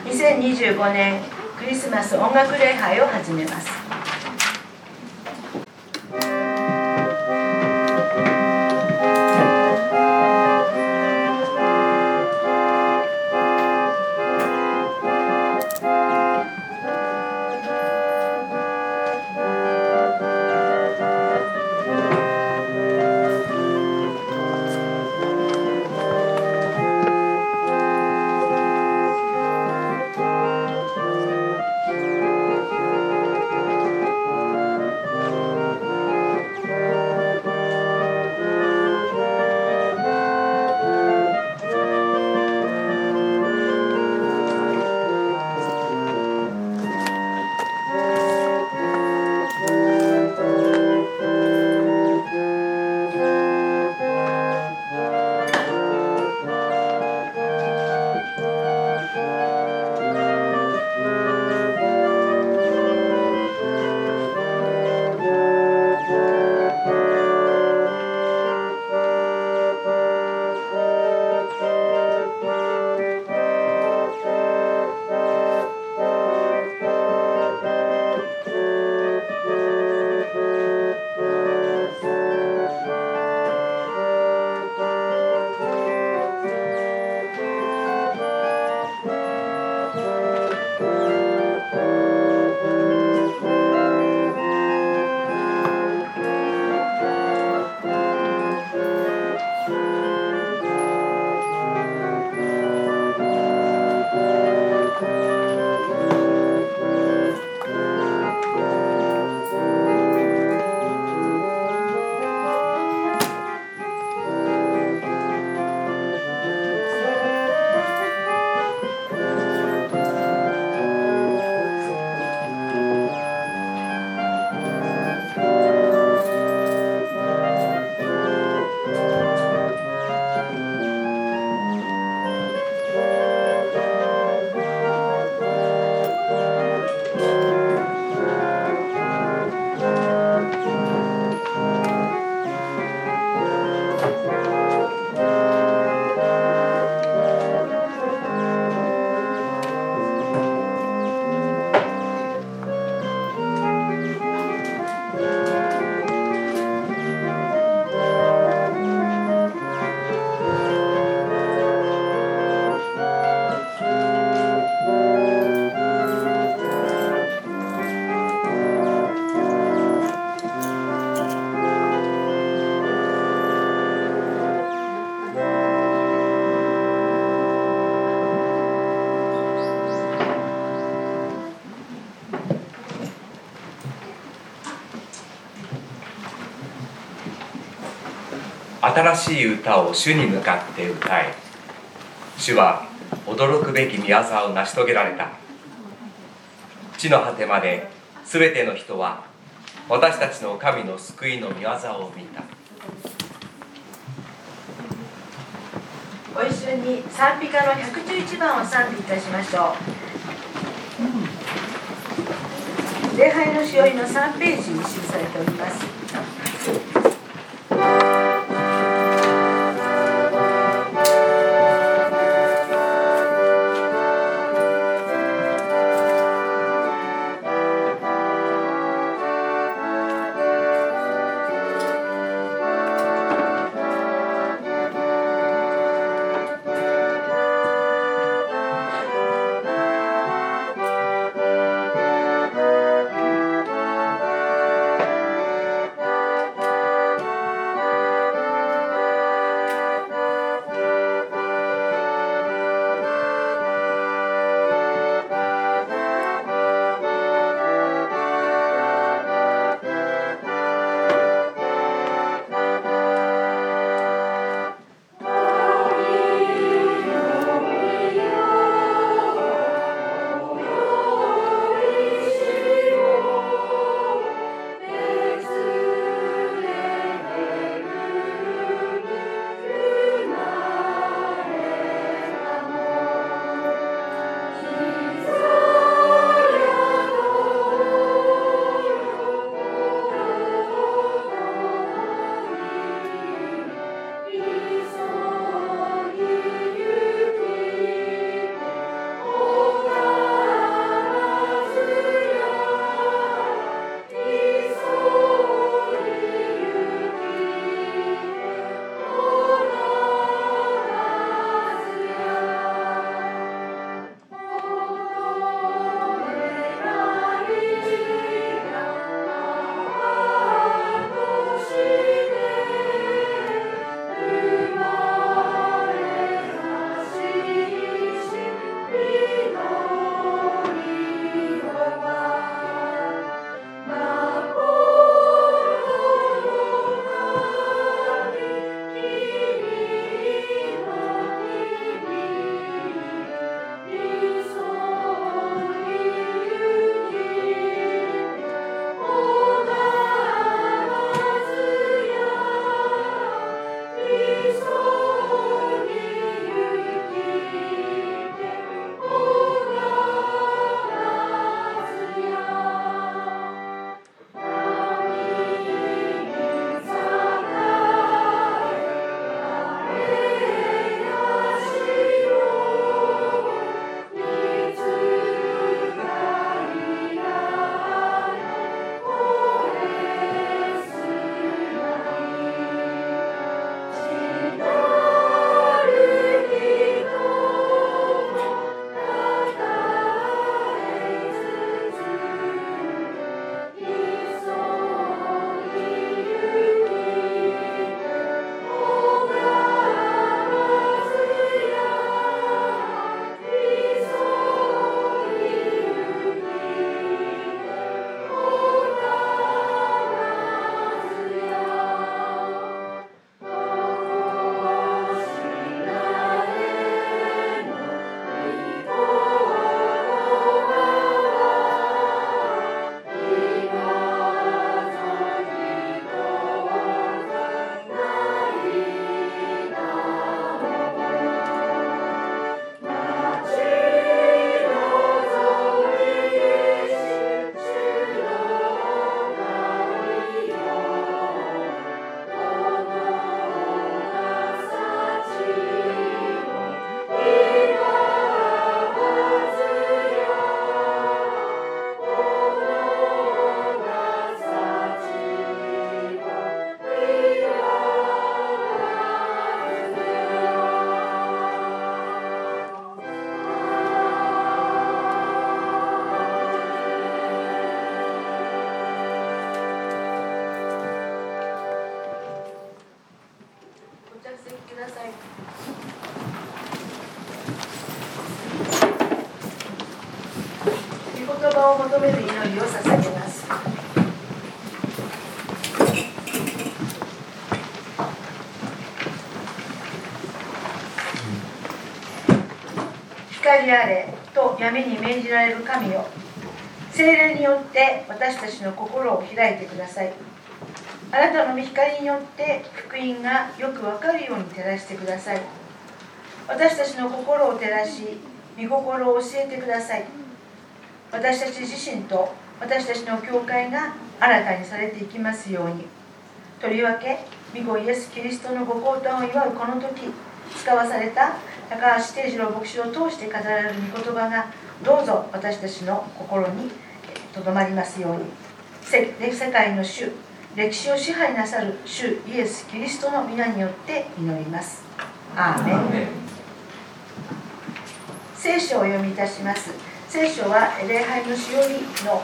2025年クリスマス音楽礼拝を始めます。 新しい歌を主に向かって歌い、主は驚くべき御業を成し遂げられた。地の果てまですべての人は私たちの神の救いの御業を見た。 ご一緒に賛美歌の111番を賛美いたしましょう。礼拝のしおりの3ページに記されております。 和を求める祈りを捧げます。光あれと闇に命じられる神よ、聖霊によって私たちの心を開いてください。あなたの御光によって福音がよくわかるように照らしてください。私たちの心を照らし、御心を教えてください。私たち自身と私たちの教会が新たにされていきますように。とりわけ、御子イエス・キリストのご降誕を祝うこの時、使わされた高橋貞次郎牧師を通して語られる御言葉がどうぞ私たちの心にとどまりますように。世界の主、歴史を支配なさる主イエス・キリストの皆によって祈ります。アーメン。聖書をお読みいたします。聖書は礼拝のしおりの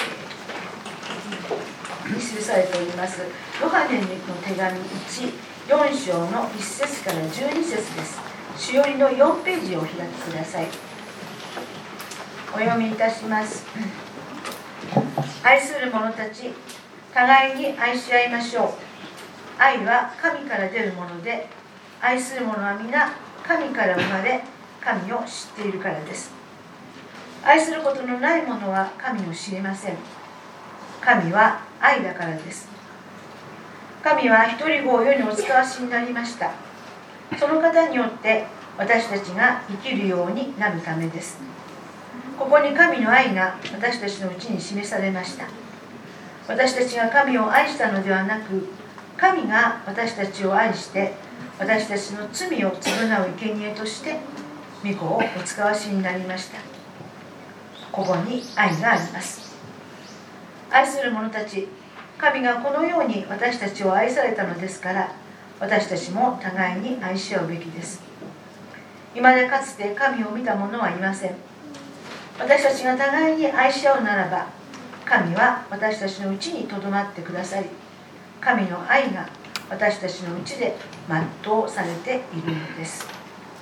に記されておりますヨハネの手紙4章の1節から12節です。しおりの4ページをお開きください。お読みいたします。愛する者たち、互いに愛し合いましょう。愛は神から出るもので、愛する者は皆神から生まれ、神を知っているからです。愛することのない者は神を知りません。神は愛だからです。神は一人子を世にお使わしになりました。その方によって私たちが生きるようになるためです。ここに神の愛が私たちのうちに示されました。私たちが神を愛したのではなく、神が私たちを愛して私たちの罪を償う生贄として御子をお使わしになりました。ここに愛があります。愛する者たち、神がこのように私たちを愛されたのですから、私たちも互いに愛し合うべきです。今までかつて神を見た者はいません。私たちが互いに愛し合うならば、神は私たちのうちにとどまってくださり、神の愛が私たちのうちで全うされているのです。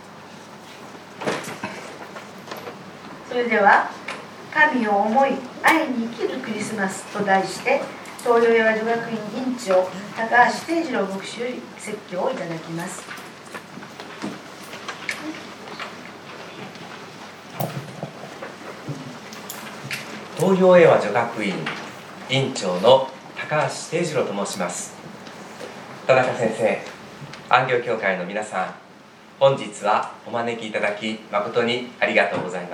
それでは、神を思い愛に生きるクリスマスと題して、東洋英和女学院院長高橋貞次郎牧師より説教をいただきます。 東洋英和女学院院長の高橋貞次郎と申します。田中先生、安行協会の皆さん、本日はお招きいただき誠にありがとうございます。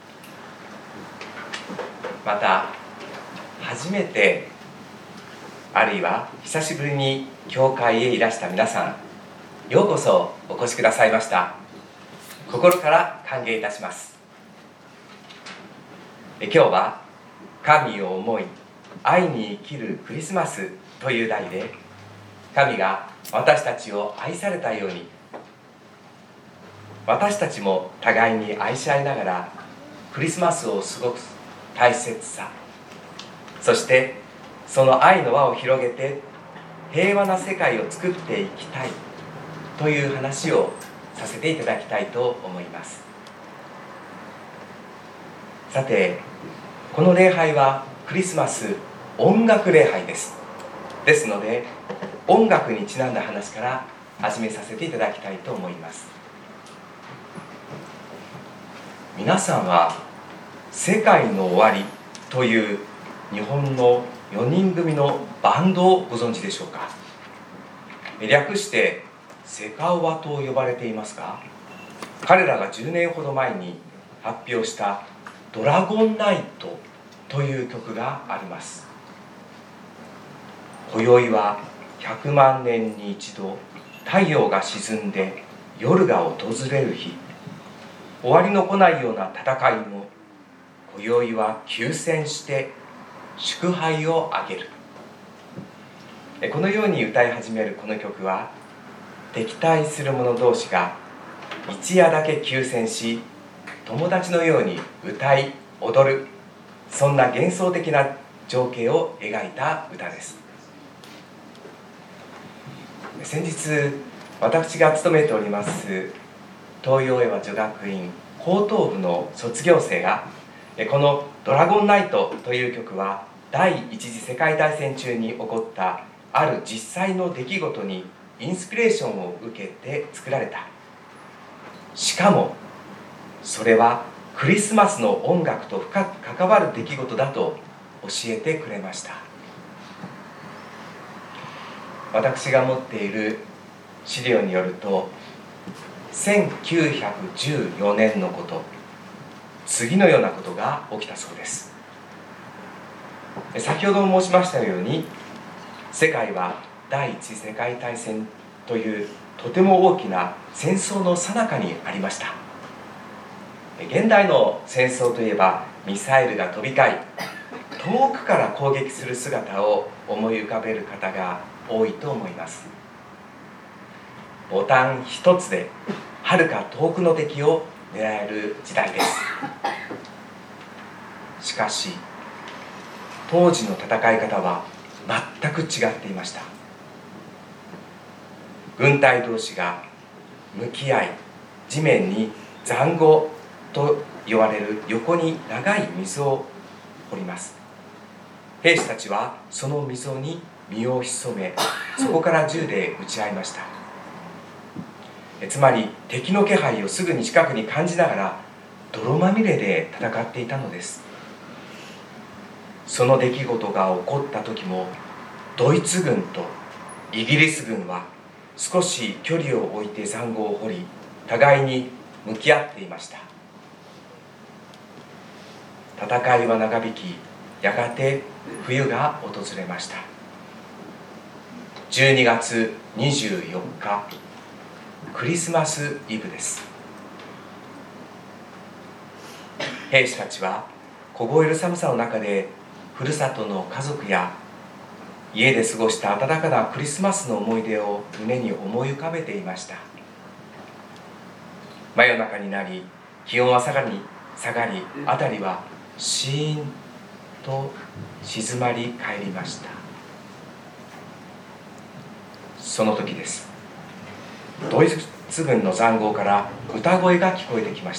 また初めてあるいは久しぶりに教会へいらした皆さん、ようこそお越しくださいました。心から歓迎いたします。今日は神を思い愛に生きるクリスマスという題で、神が私たちを愛されたように、私たちも互いに愛し合いながらクリスマスを過ごす大切さ、そしてその愛の輪を広げて平和な世界を作っていきたいという話をさせていただきたいと思います。さて、この礼拝はクリスマス音楽礼拝です。ですので、音楽にちなんだ話から始めさせていただきたいと思います。皆さんは世界の終わりという日本の4人組のバンドをご存知でしょうか。略してセカオワと呼ばれていますが、彼らが10年ほど前に発表したドラゴンナイトという曲があります。今宵は100万年に一度太陽が沈んで夜が訪れる日、終わりの来ないような戦いも今宵は休戦して祝杯をあげる。このように歌い始めるこの曲は、敵対する者同士が一夜だけ休戦し友達のように歌い踊る、そんな幻想的な情景を描いた歌です。先日私が勤めております東洋英和女学院高等部の卒業生がこの「ドラゴンナイト」という曲は第一次世界大戦中に起こったある実際の出来事にインスピレーションを受けて作られた。しかもそれはクリスマスの音楽と深く関わる出来事だと教えてくれました。私が持っている資料によると、1914年のこと、次のようなことが起きたそうです。先ほども申しましたように、世界は第一次世界大戦というとても大きな戦争の最中にありました。現代の戦争といえばミサイルが飛び交い、遠くから攻撃する姿を思い浮かべる方が多いと思います。ボタン一つではるか遠くの敵を狙える時代です。しかし当時の戦い方は全く違っていました。軍隊同士が向き合い、地面に塹壕と言われる横に長い溝を掘ります。兵士たちはその溝に身を潜め、そこから銃で撃ち合いました。つまり敵の気配をすぐに近くに感じながら泥まみれで戦っていたのです。その出来事が起こった時も、ドイツ軍とイギリス軍は少し距離を置いて塹壕を掘り、互いに向き合っていました。戦いは長引き、やがて冬が訪れました。12月24日、クリスマスイブです。兵士たちは凍える寒さの中で、ふるさとの家族や家で過ごした温かなクリスマスの思い出を胸に思い浮かべていました。真夜中になり、気温は下がり、辺りはシーンと静まり返りました。その時です。ドイツ軍の塹壕から歌声が聞こえてきました。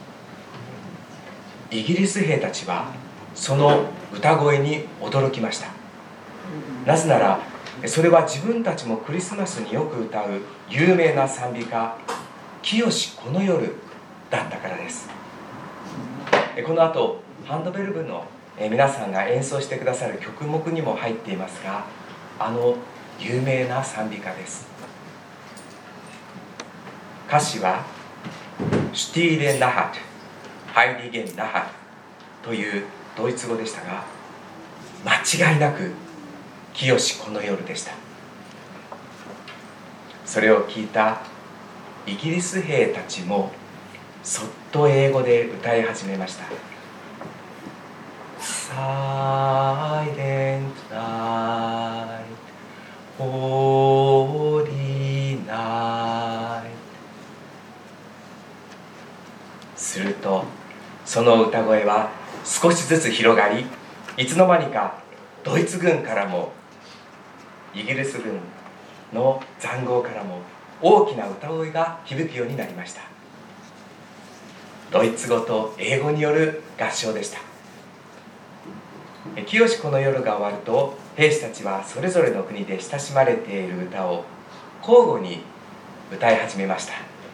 イギリス兵たちはその歌声に驚きました。なぜなら、それは自分たちもクリスマスによく歌う有名な賛美歌「清しこの夜」だったからです。この後ハンドベル部の皆さんが演奏してくださる曲目にも入っていますが、あの有名な賛美歌です。歌詞はシュティーレ・ナハト、ハイリゲン・ナハトというドイツ語でしたが、間違いなく清しこの夜でした。それを聞いたイギリス兵たちもそっと英語で歌い始めました。Silent night, holy night。 するとその歌声は少しずつ広がり、いつの間にかドイツ軍からもイギリス軍の塹壕からも大きな歌声が響くようになりました。ドイツ語と英語による合唱でした。清しこの夜が終わると、兵士たちはそれぞれの国で親しまれている歌を交互に歌い始めました。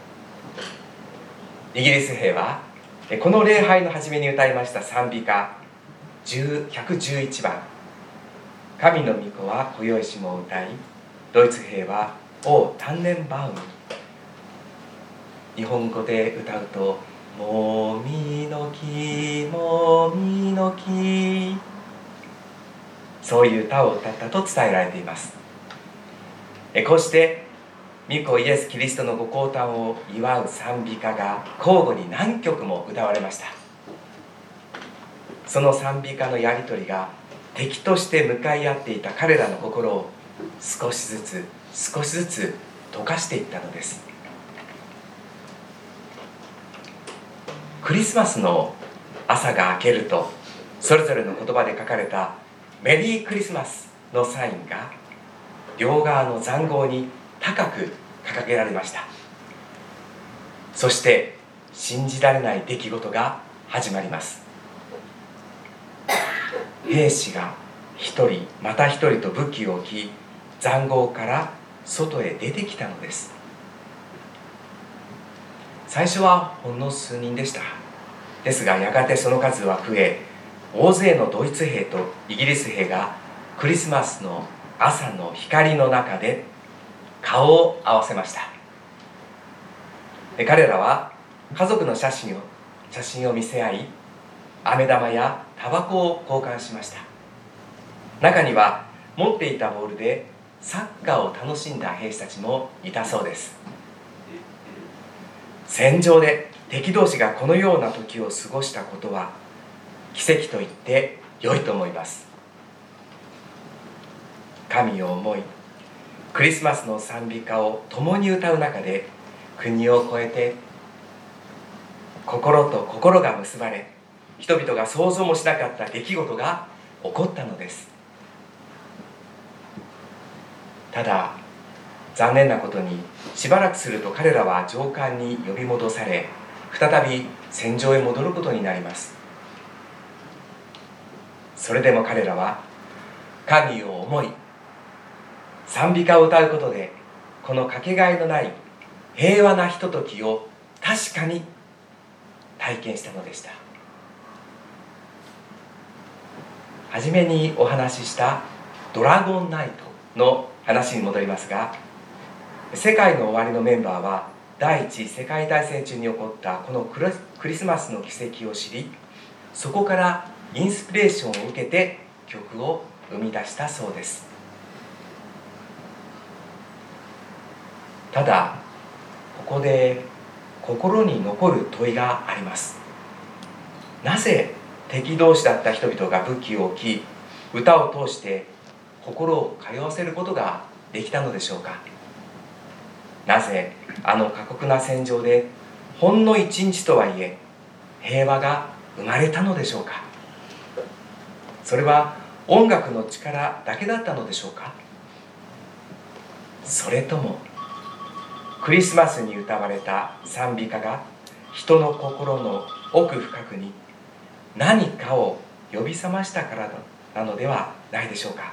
イギリス兵はこの礼拝の初めに歌いました賛美歌111番「神の御子は今宵しも」を歌い、ドイツ兵は「オー・タンネンバウム」、日本語で歌うと「もみの木もみの木」、そういう歌を歌ったと伝えられています。こうして御子イエス・キリストのご降誕を祝う賛美歌が交互に何曲も歌われました。その賛美歌のやり取りが敵として向かい合っていた彼らの心を少しずつ溶かしていったのです。クリスマスの朝が明けると、それぞれの言葉で書かれたメリークリスマスのサインが両側の塹壕に高く掲げられました。そして信じられない出来事が始まります。 兵士が一人また一人と武器を置き、塹壕から外へ出てきたのです。最初はほんの数人でした。ですがやがてその数は増え、大勢のドイツ兵とイギリス兵がクリスマスの朝の光の中で顔を合わせました。彼らは家族の写真を見せ合い、飴玉やタバコを交換しました。中には持っていたボールでサッカーを楽しんだ兵士たちもいたそうです。戦場で敵同士がこのような時を過ごしたことは奇跡と言って良いと思います。神を思い、クリスマスの賛美歌を共に歌う中で、国を越えて心と心が結ばれ、人々が想像もしなかった出来事が起こったのです。ただ残念なことに、しばらくすると彼らは上官に呼び戻され、再び戦場へ戻ることになります。それでも彼らは神を思い、賛美歌を歌うことで、このかけがえのない平和なひとときを確かに体験したのでした。はじめにお話ししたドラゴンナイトの話に戻りますが、世界の終わりのメンバーは第一次世界大戦中に起こったこのクリスマスの奇跡を知り、そこからインスピレーションを受けて曲を生み出したそうです。ただここで心に残る問いがあります。なぜ敵同士だった人々が武器を置き、歌を通して心を通わせることができたのでしょうか。なぜあの過酷な戦場でほんの一日とはいえ平和が生まれたのでしょうか。それは音楽の力だけだったのでしょうか。それともクリスマスに歌われた賛美歌が人の心の奥深くに何かを呼び覚ましたからなのではないでしょうか。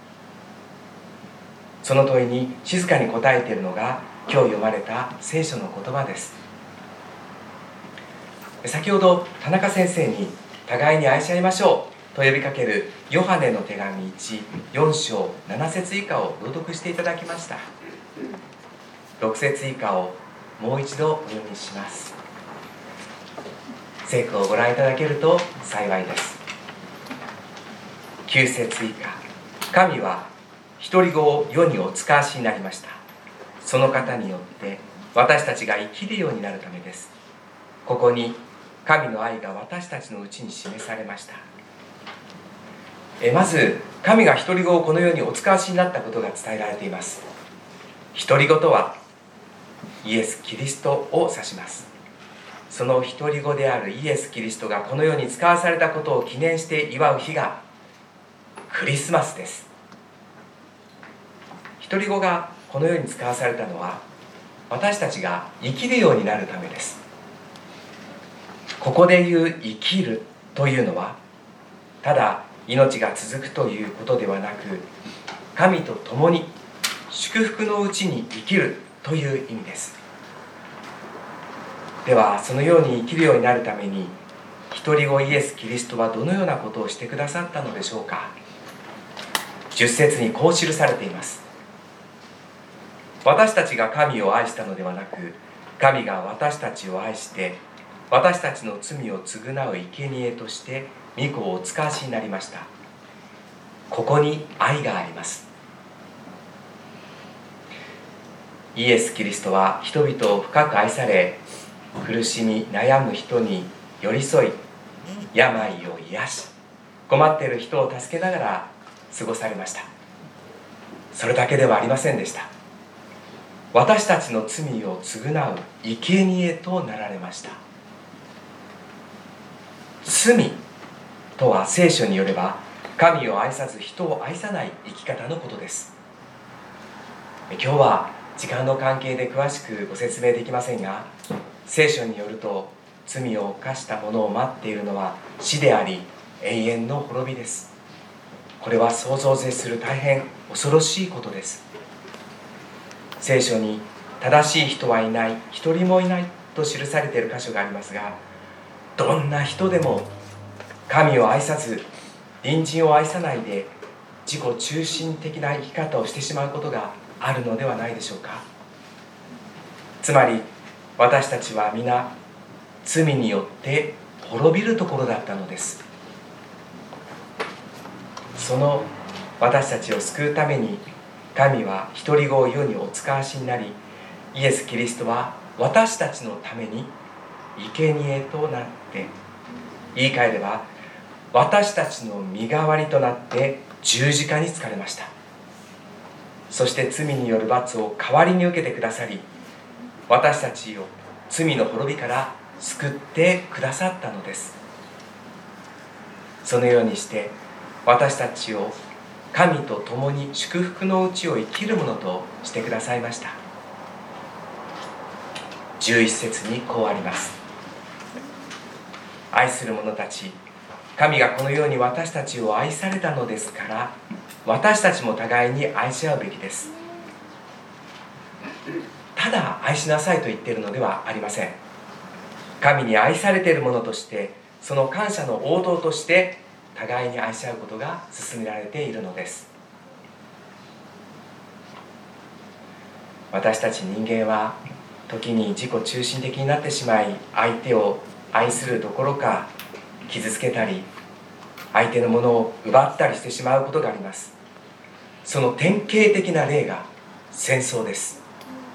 その問いに静かに答えているのが今日読まれた聖書の言葉です。先ほど田中先生に互いに愛し合いましょうと呼びかけるヨハネの手紙4章7節以下を朗読していただきました。6節以下をもう一度お読みします。聖句をご覧いただけると幸いです。9節以下、神は独り子を世にお使わしになりました。その方によって私たちが生きるようになるためです。ここに神の愛が私たちのうちに示されました。まず神が独り子をこの世にお使わしになったことが伝えられています。独り子とはイエス・キリストを指します。その独り子であるイエス・キリストがこの世に使わされたことを記念して祝う日がクリスマスです。独り子がこの世に使わされたのは私たちが生きるようになるためです。ここで言う生きるというのはただ命が続くということではなく、神と共に祝福のうちに生きるという意味です。ではそのように生きるようになるために独り子イエス・キリストはどのようなことをしてくださったのでしょうか。10節にこう記されています。私たちが神を愛したのではなく、神が私たちを愛して私たちの罪を償う生贄として御子をお使わしになりました。ここに愛があります。イエス・キリストは人々を深く愛され、苦しみ悩む人に寄り添い、病を癒し、困っている人を助けながら過ごされました。それだけではありませんでした。私たちの罪を償う生贄となられました。罪とは聖書によれば神を愛さず人を愛さない生き方のことです。今日は時間の関係で詳しくご説明できませんが、聖書によると罪を犯した者を待っているのは死であり永遠の滅びです。 これは想像を絶する大変恐ろしいことです。聖書に正しい人はいない、一人もいないと記されている箇所がありますが、どんな人でも神を愛さず隣人を愛さないで自己中心的な生き方をしてしまうことがあるのではないでしょうか。つまり私たちは皆罪によって滅びるところだったのです。その私たちを救うために神は独り子を世にお使わしになり、イエス・キリストは私たちのために生贄となって、言い換えれば私たちの身代わりとなって十字架につかれました。そして罪による罰を代わりに受けてくださり、私たちを罪の滅びから救ってくださったのです。そのようにして私たちを神と共に祝福のうちを生きるものとしてくださいました。11節にこうあります。愛する者たち、神がこのように私たちを愛されたのですから、私たちも互いに愛し合うべきです。ただ愛しなさいと言っているのではありません。神に愛されている者として、その感謝の応答として互いに愛し合うことが進められているのです。私たち人間は時に自己中心的になってしまい、相手を愛するどころか傷つけたり相手のものを奪ったりしてしまうことがあります。その典型的な例が戦争です。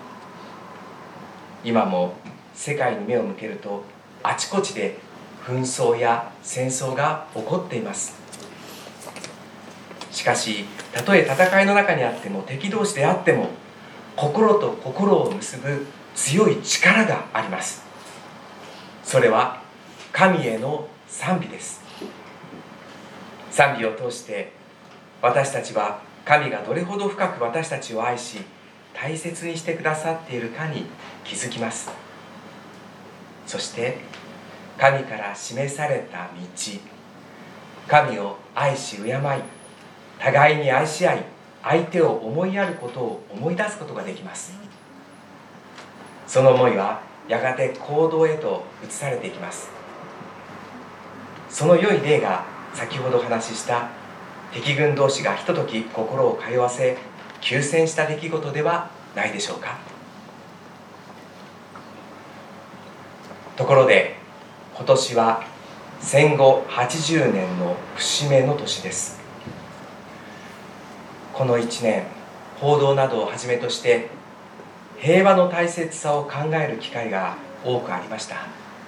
今も世界に目を向けるとあちこちで紛争や戦争が起こっています。しかし、たとえ戦いの中にあっても敵同士であっても、心と心を結ぶ強い力があります。それは神への賛美です。賛美を通して私たちは神がどれほど深く私たちを愛し大切にしてくださっているかに気づきます。そして神から示された道、神を愛し敬い、互いに愛し合い、相手を思いやることを思い出すことができます。その思いはやがて行動へと移されていきます。その良い例が先ほど話した敵軍同士がひととき心を通わせ休戦した出来事ではないでしょうか。ところで今年は戦後80年の節目の年です。この1年、報道などをはじめとして平和の大切さを考える機会が多くありました。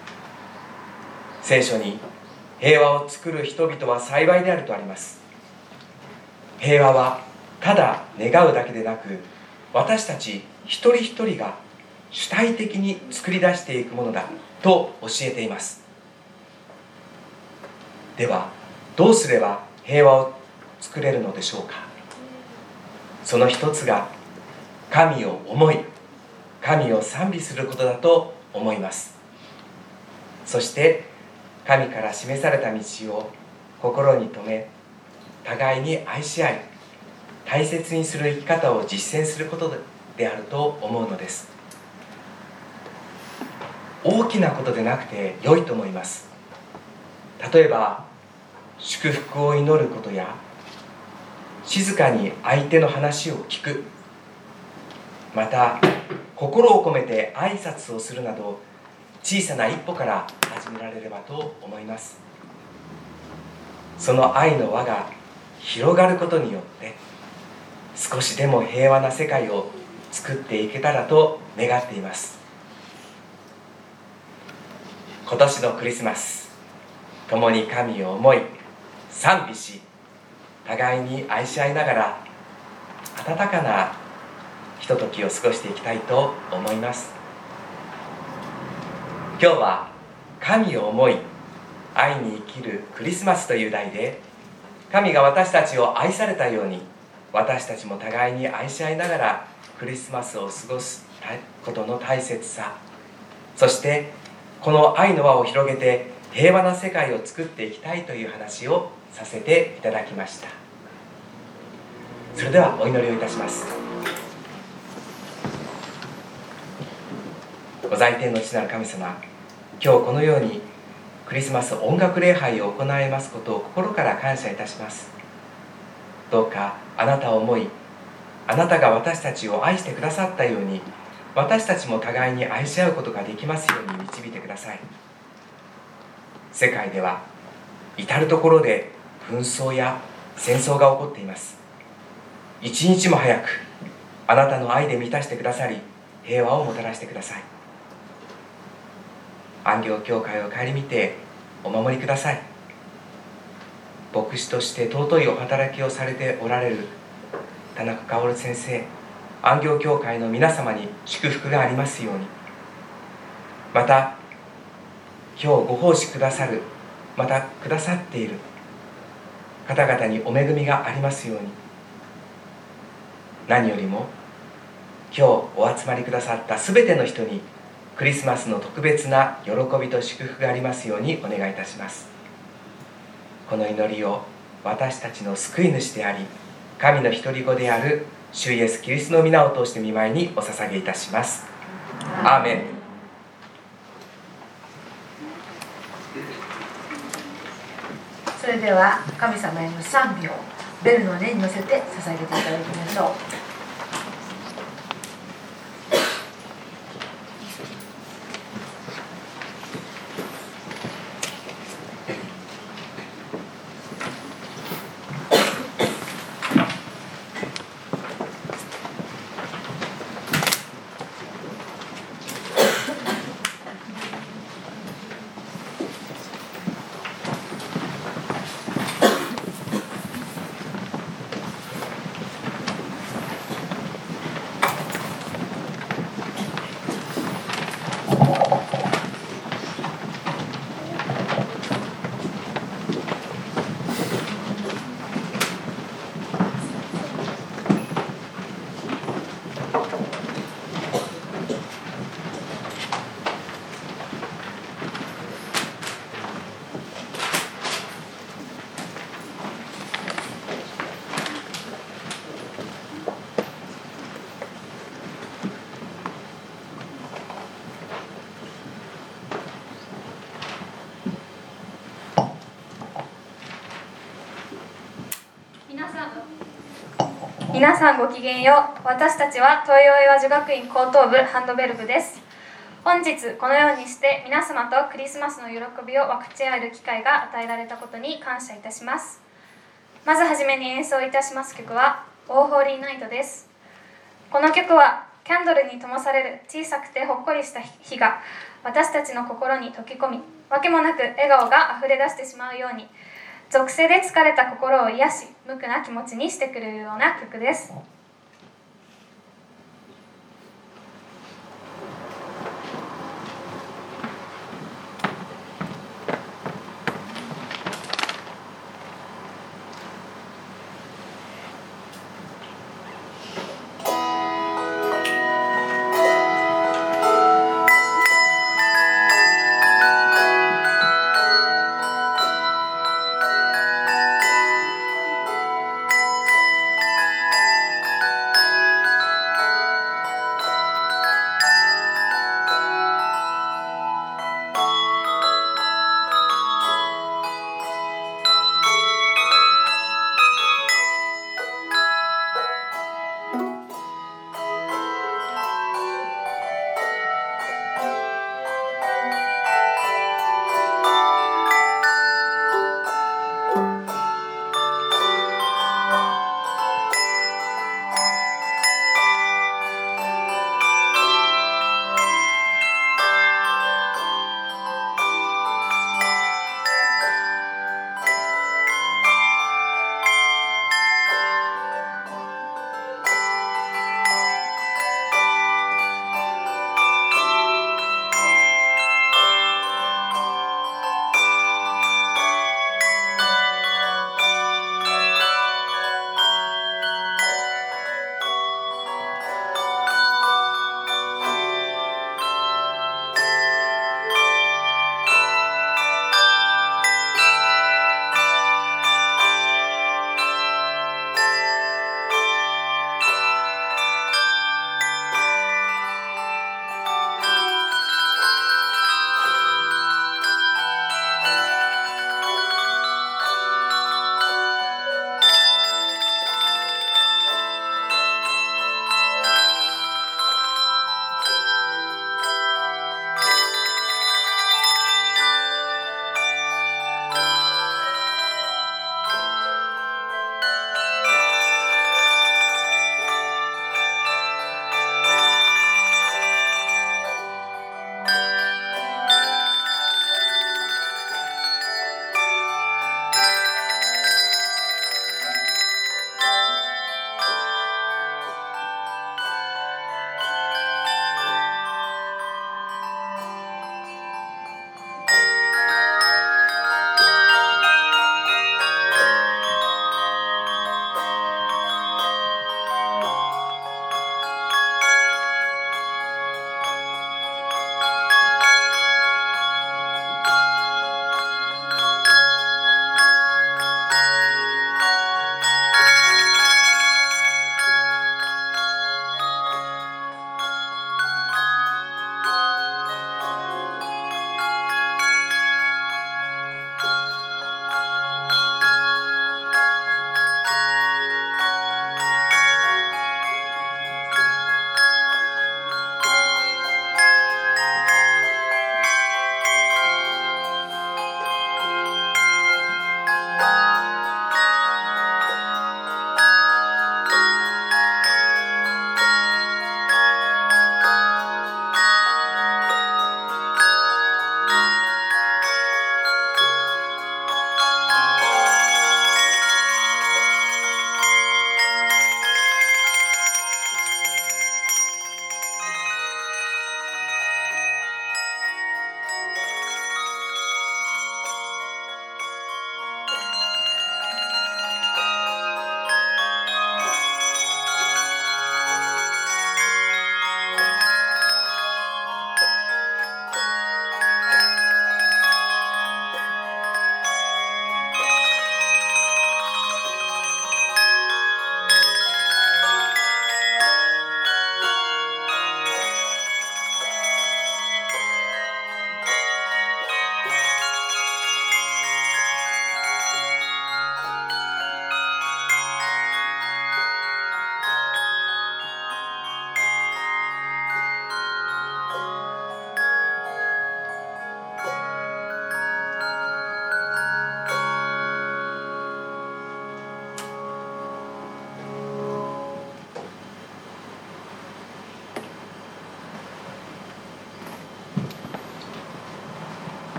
聖書に平和を作る人々は幸いであるとあります。平和はただ願うだけでなく、私たち一人一人が主体的に作り出していくものだと教えています。ではどうすれば平和を作れるのでしょうか。その一つが神を思い、神を賛美することだと思います。そして神から示された道を心に留め、互いに愛し合い大切にする生き方を実践することであると思うのです。大きなことでなくて良いと思います。例えば祝福を祈ることや静かに相手の話を聞く、また心を込めて挨拶をするなど小さな一歩から始められればと思います。その愛の輪が広がることによって少しでも平和な世界を作っていけたらと願っています。今年のクリスマス、共に神を思い賛美し、互いに愛し合いながら温かなひとときを過ごしていきたいと思います。今日は神を思い愛に生きるクリスマスという題で、神が私たちを愛されたように私たちも互いに愛し合いながらクリスマスを過ごすことの大切さ、そしてこの愛の輪を広げて平和な世界を作っていきたいという話をさせていただきました。 それではお祈りをいたします。ご在天の父なる神様、今日このようにクリスマス音楽礼拝を行いますことを心から感謝いたします。どうかあなたを思い、あなたが私たちを愛してくださったように、私たちも互いに愛し合うことができますように導いてください。世界では至る所で紛争や戦争が起こっています。一日も早くあなたの愛で満たしてくださり、平和をもたらしてください。安行教会を顧みてお守りください。牧師として尊いお働きをされておられる田中薫先生、安行教会の皆様に祝福がありますように。また今日ご奉仕くださる、またくださっている方々にお恵みがありますように。何よりも今日お集まりくださったすべての人にクリスマスの特別な喜びと祝福がありますようにお願いいたします。この祈りを私たちの救い主であり、神の独り子である主イエスキリストの皆を通して御前にお捧げいたします。アーメン。 それでは神様への賛美をベルの音に乗せて捧げていただきましょう。 皆さんごきげんよう。私たちは東洋岩女学院高等部ハンドベル部です。本日このようにして皆様とクリスマスの喜びを分かち合える機会が与えられたことに感謝いたします。まずはじめに演奏いたします曲はオーホーリーナイトです。この曲はキャンドルに灯される小さくてほっこりした火が私たちの心に溶け込み、わけもなく笑顔があふれ出してしまうように、属性で疲れた心を癒し、無垢な気持ちにしてくれるような曲です。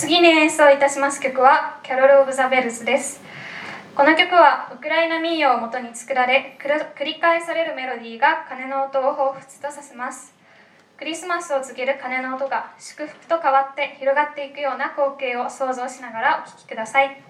次に演奏いたします曲はキャロル・オブ・ザ・ベルズです。この曲はウクライナ民謡をもとに作られ、繰り返されるメロディーが鐘の音を彷彿とさせます。クリスマスを告げる鐘の音が祝福と変わって広がっていくような光景を想像しながらお聴きください。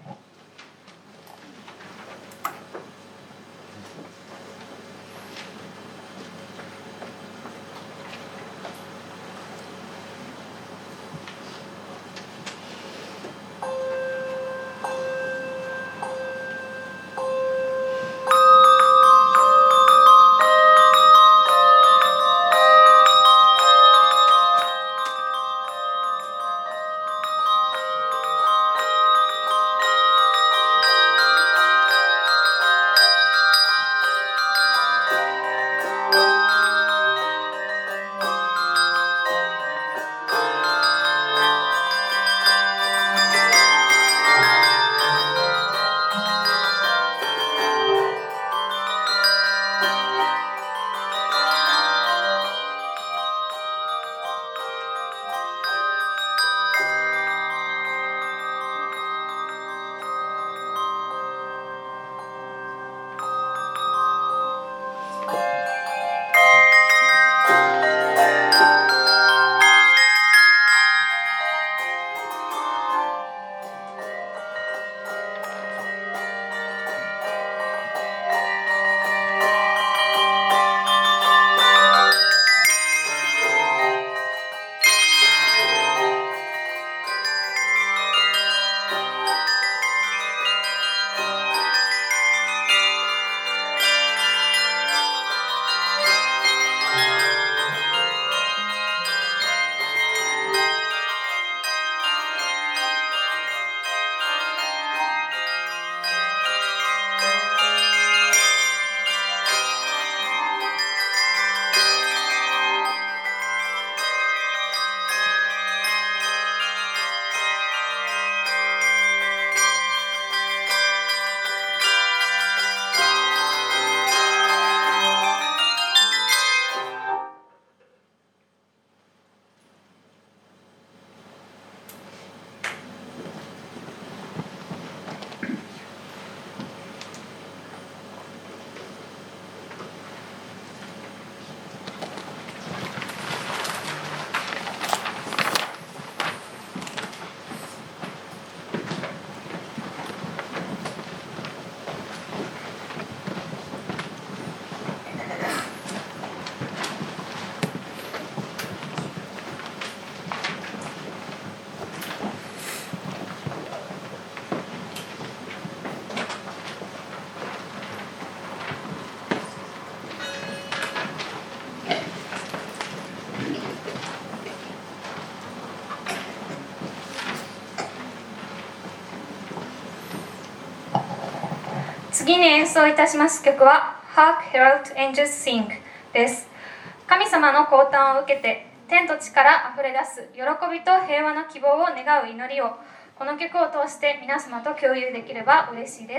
次に演奏いたします曲は Hark Herald Angels Sing です。神様の降誕を受けて天と地からあふれ出す喜びと平和の希望を願う祈りをこの曲を通して皆様と共有できれば嬉しいです。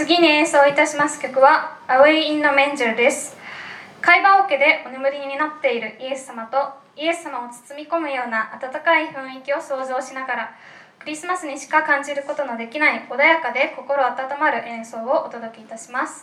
次に演奏いたします曲は Away in the Manger です。会話桶でお眠りになっているイエス様とイエス様を包み込むような温かい雰囲気を想像しながら、クリスマスにしか感じることのできない穏やかで心温まる演奏をお届けいたします。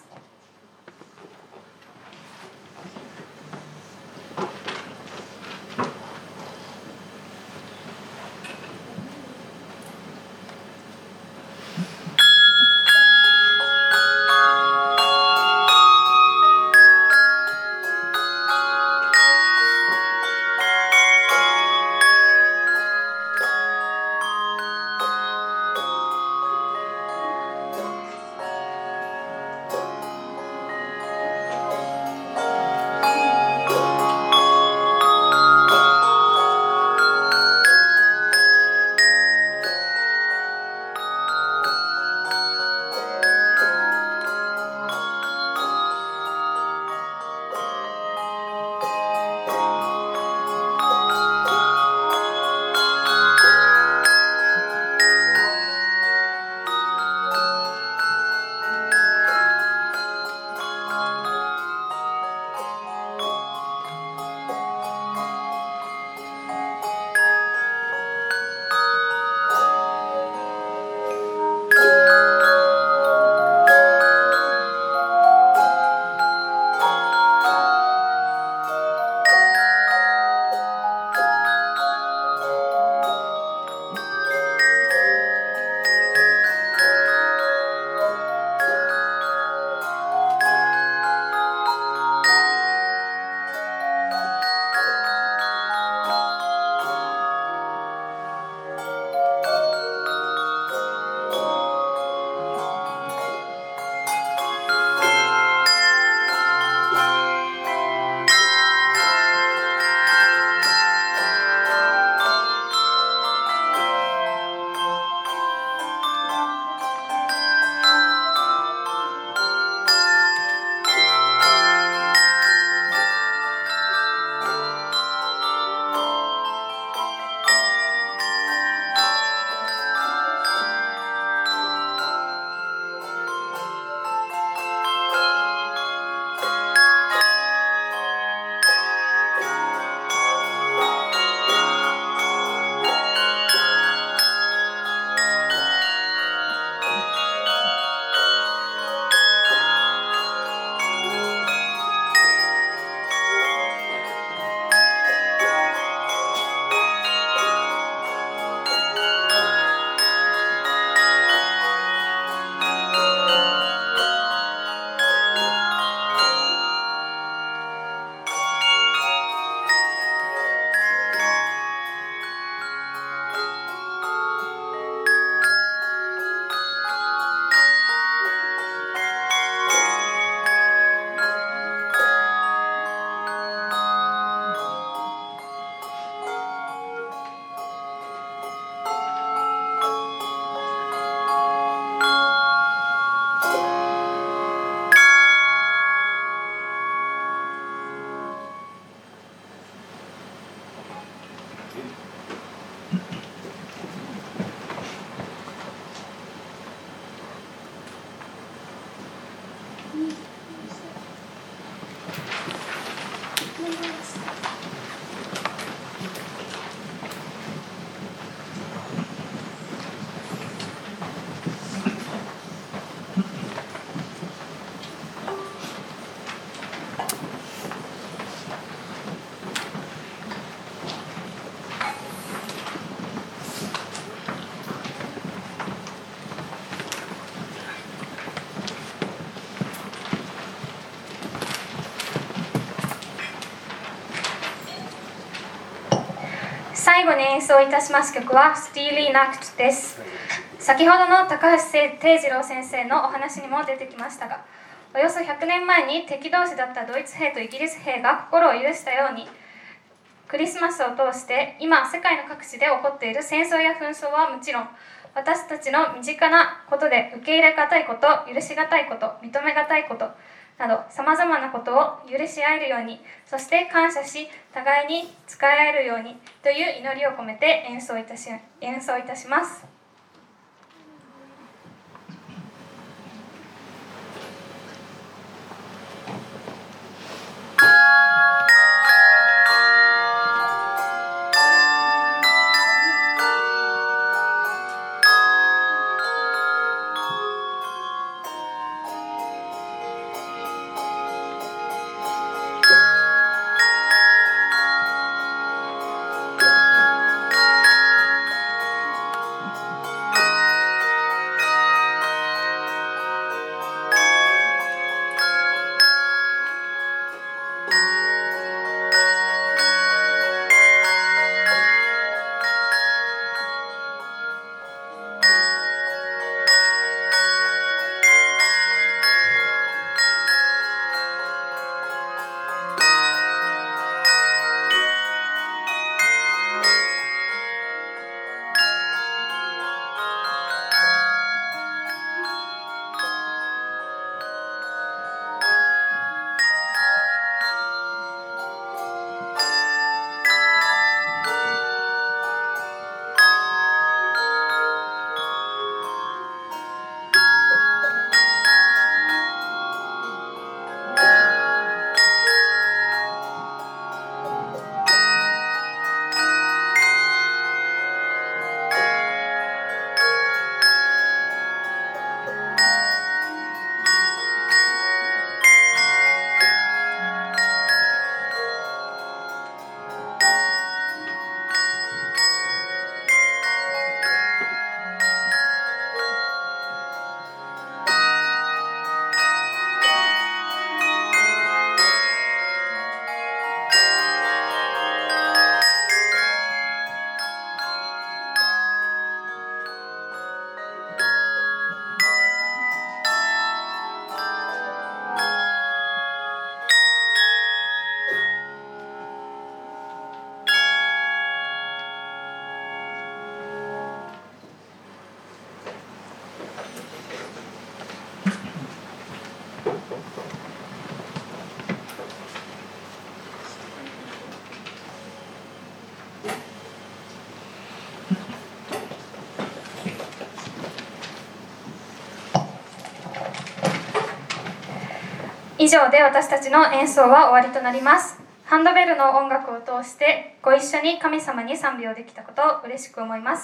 最後に演奏いたします曲はスティーリー・ナクトです。先ほどの高橋定次郎先生のお話にも出てきましたが、およそ100年前に敵同士だったドイツ兵とイギリス兵が心を許したように、クリスマスを通して今世界の各地で起こっている戦争や紛争はもちろん、私たちの身近なことで受け入れがたいこと、許しがたいこと、認めがたいことなどさまざまなことを許し合えるように、そして感謝し互いに使い合えるようにという祈りを込めて演奏いたします。 以上で私たちの演奏は終わりとなります。ハンドベルの音楽を通してご一緒に神様に賛美をできたことを嬉しく思います。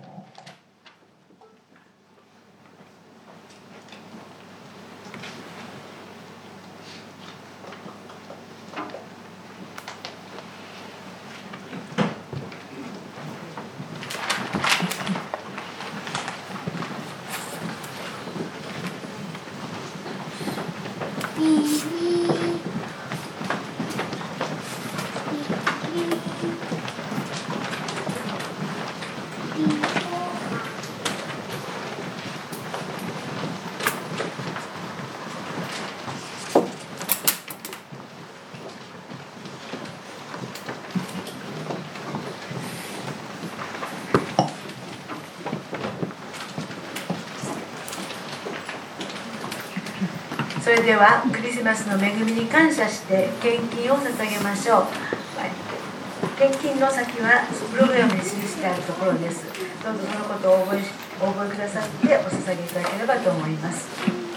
それではクリスマスの恵みに感謝して献金を捧げましょう。献金の先はプログラムに記してあるところです。どうぞそのことをお覚えくださってお捧げいただければと思います。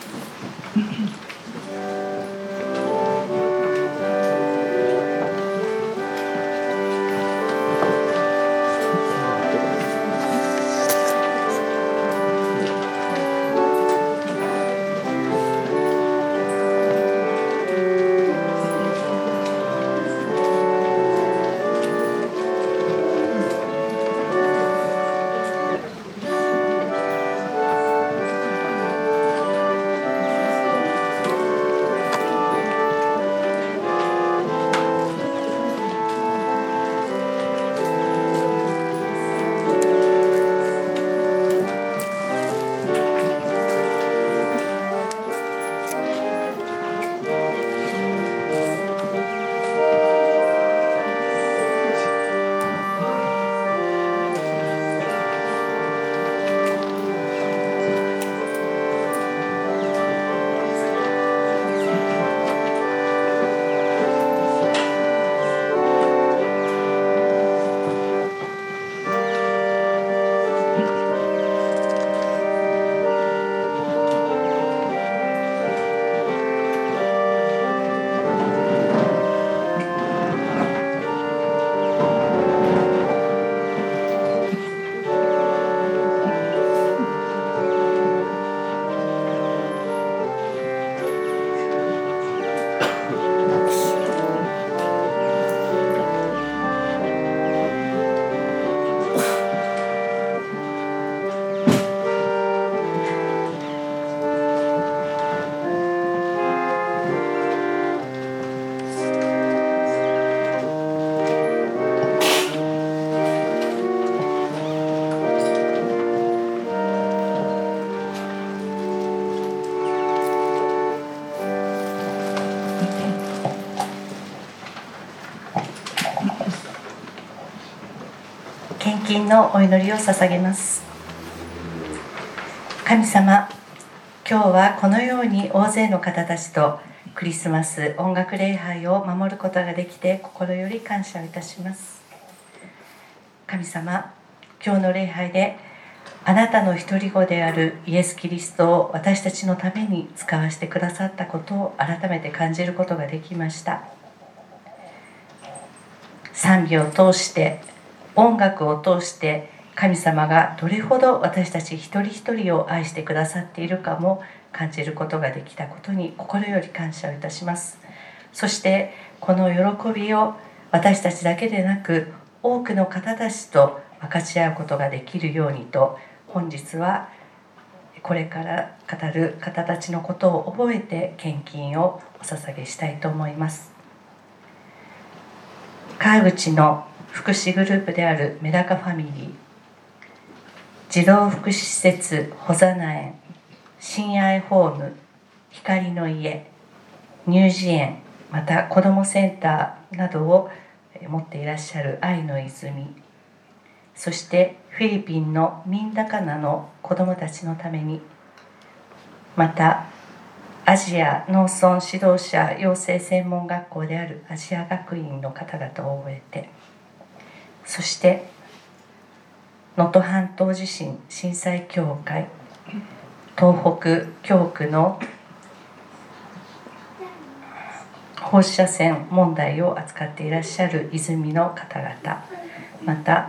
献金のお祈りを捧げます。神様、今日はこのように大勢の方たちとクリスマス音楽礼拝を守ることができて心より感謝をいたします。神様、今日の礼拝であなたの独り子であるイエス・キリストを私たちのために使わせてくださったことを改めて感じることができました。賛美を通して音楽を通して神様がどれほど私たち一人一人を愛してくださっているかも感じることができたことに心より感謝をいたします。そしてこの喜びを私たちだけでなく多くの方たちと分かち合うことができるようにと、本日はこれから語る方たちのことを覚えて献金をお捧げしたいと思います。川口の福祉グループであるメダカファミリー、児童福祉施設ほざな園、親愛ホーム、光の家、乳児園、また子どもセンターなどを持っていらっしゃる愛の泉、そしてフィリピンのミンダカナの子どもたちのために、またアジア農村指導者養成専門学校であるアジア学院の方々を覚えて、そして能登半島地震震災協会東北教区の放射線問題を扱っていらっしゃる泉の方々、また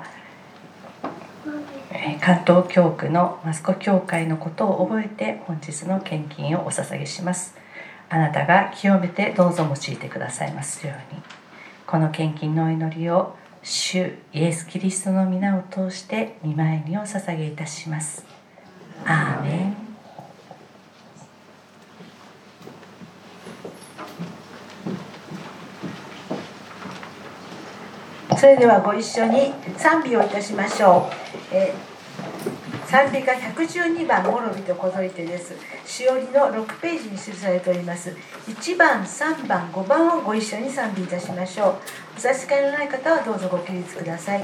関東教区の益子教会のことを覚えて本日の献金をお捧げします。あなたが清めてどうぞ用いてくださいますように。この献金のお祈りを主イエス・キリストの皆を通して御前にお捧げいたします。アーメン。それではご一緒に賛美をいたしましょう。賛美歌112番「もろびとこぞいて」です。しおりの6ページに記されております。1番、3番、5番をご一緒に賛美いたしましょう。お差し支えのない方はどうぞご起立ください。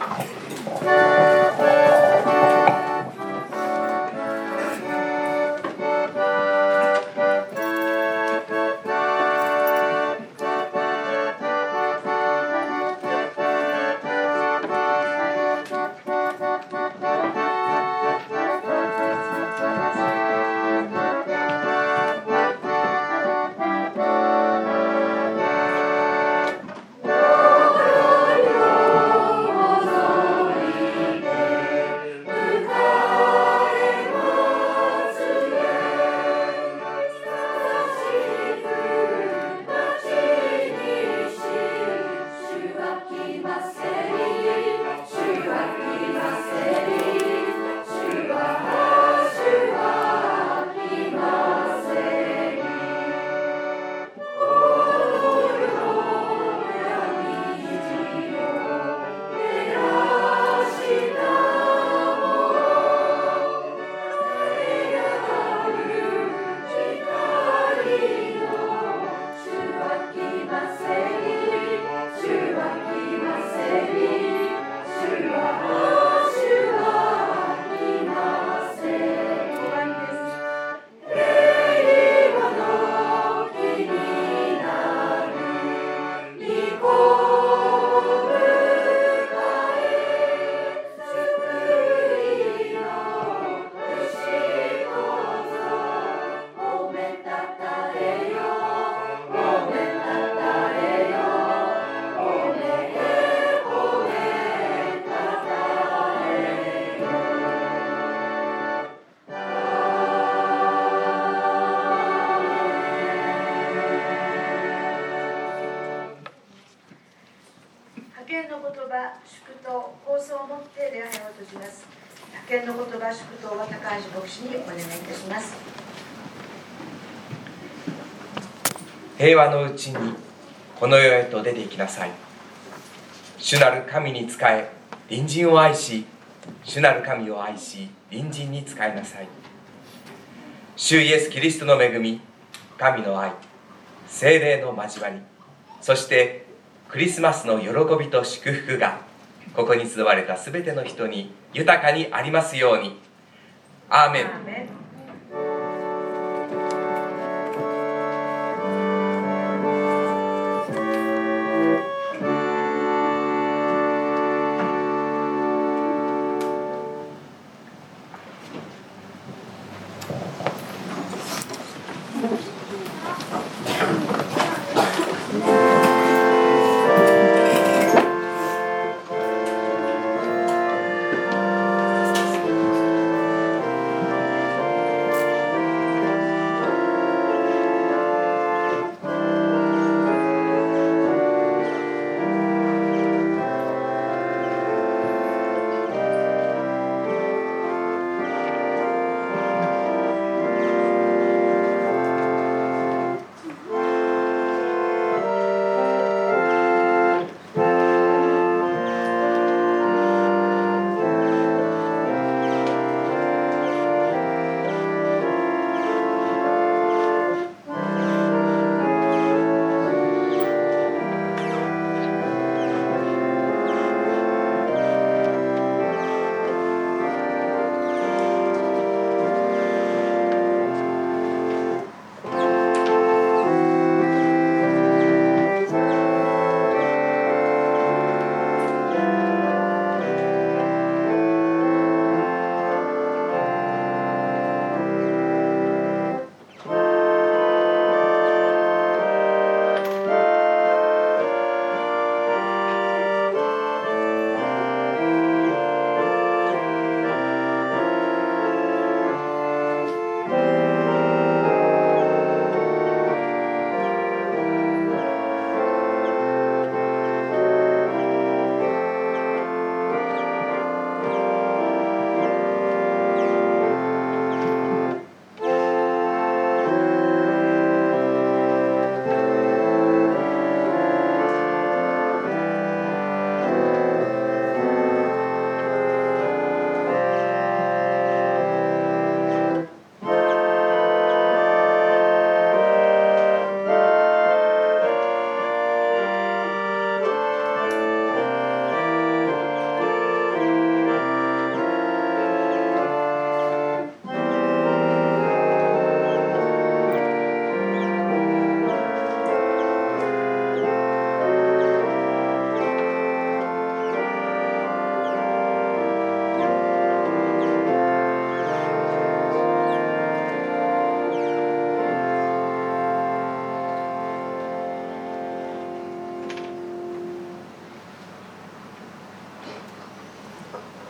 派遣の言葉祝祷は高橋牧師にお願いいたします。 平和のうちにこの世へと出て行きなさい。主なる神に仕え隣人を愛し、主なる神を愛し隣人に仕えなさい。主イエス・キリストの恵み、神の愛、聖霊の交わり、そしてクリスマスの喜びと祝福がここに集われたすべての人に豊かにありますように。アーメン。